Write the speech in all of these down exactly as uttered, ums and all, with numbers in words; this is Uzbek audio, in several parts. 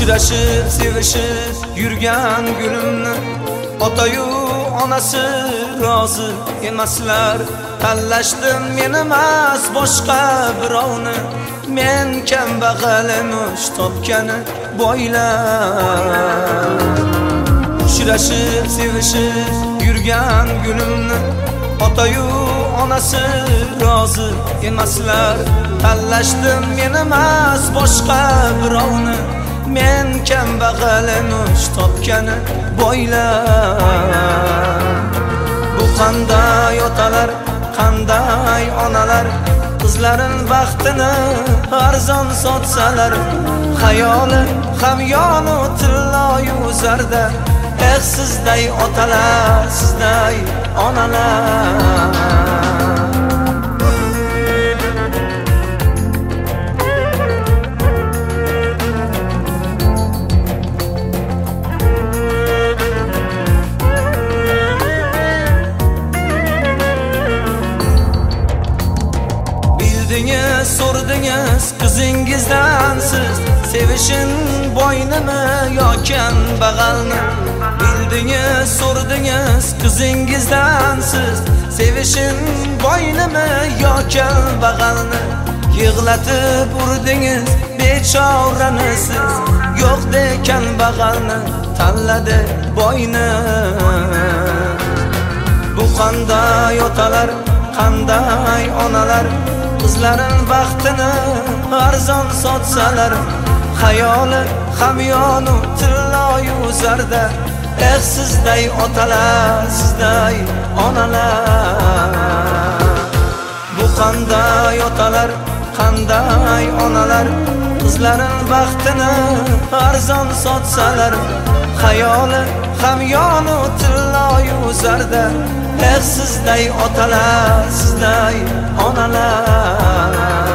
Uchrashib sevishib yurgan gulimni otayu onasi rozi emaslar. Tanlashdim men emas boshqa birovni, men kambag'al emish topgani boylar. Uchrashib sevishib yurgan gulimni otayu onasi rozi emaslar. Tanlashdim men emas boshqa birovni, men kambag'al emish topgani boylar. Bu qanday otalar, qanday onalar, qizlarin baxtini arzon sotsalar, xayoli hamyonu tilloyu zarda. Eh sizday otalar, sizday onalar. Bildingiz, so'rdingiz qizingizdan siz, sevishin boynimi yoki bag'alni. Bildingiz, so'rdingiz qizingizdan siz, sevishin boynimi yoki bag'alni. Yig'latib urdingiz bechorani siz, yo'q degan bag'alni tanladi boyni. Bu qanday otalar, qanday onalar, qizlarin baxtini arzon sotsalar, xayoli hamyonu tilloyu zarda. Eh sizday otalar, sizday onalar. Bu qanday otalar, qanday onalar, qizlarin baxtini arzon sotsalar, xayoli hamyonu tilloyu zarda. Eh sizday otalar, sizday onalar.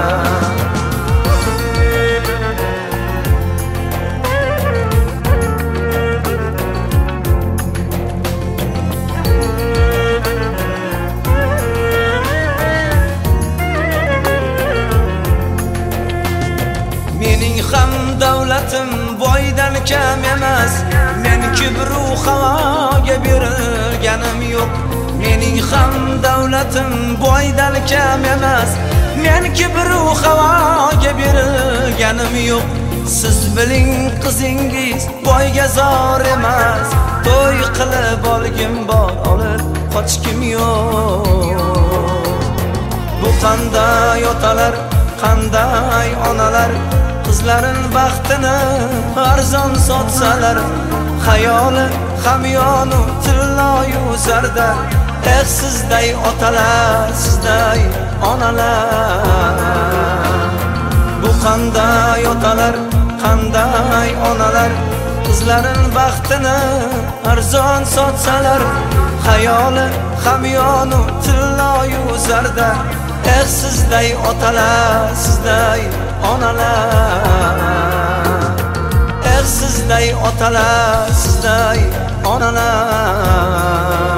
Mening ham davlatim boydan kam emas, men kibru havoga berilganim yo'q. Mening ham davlatim boydan kam emas, men kibru havoga berilganim yo'q. Siz biling qizingiz boyga zor emas, to'y qilib olgim bor, olib qochkim yo'q. Bu qanday otalar, qanday onalar, qizlarin baxtini arzon sotsalar, xayoli hamyonu tilloyu zarda. Eh sizday otalar, sizday onalar. Bu qanday otalar, qanday onalar, qizlarin baxtini arzon sotsalar, xayoli hamyonu tilloyu zarda. Eh sizday otalar, sizday onalar. Eh sizday otalar, sizday onalar.